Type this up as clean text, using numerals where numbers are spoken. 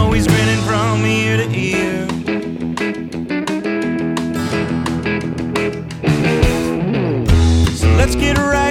always grinning from ear to ear. So let's get right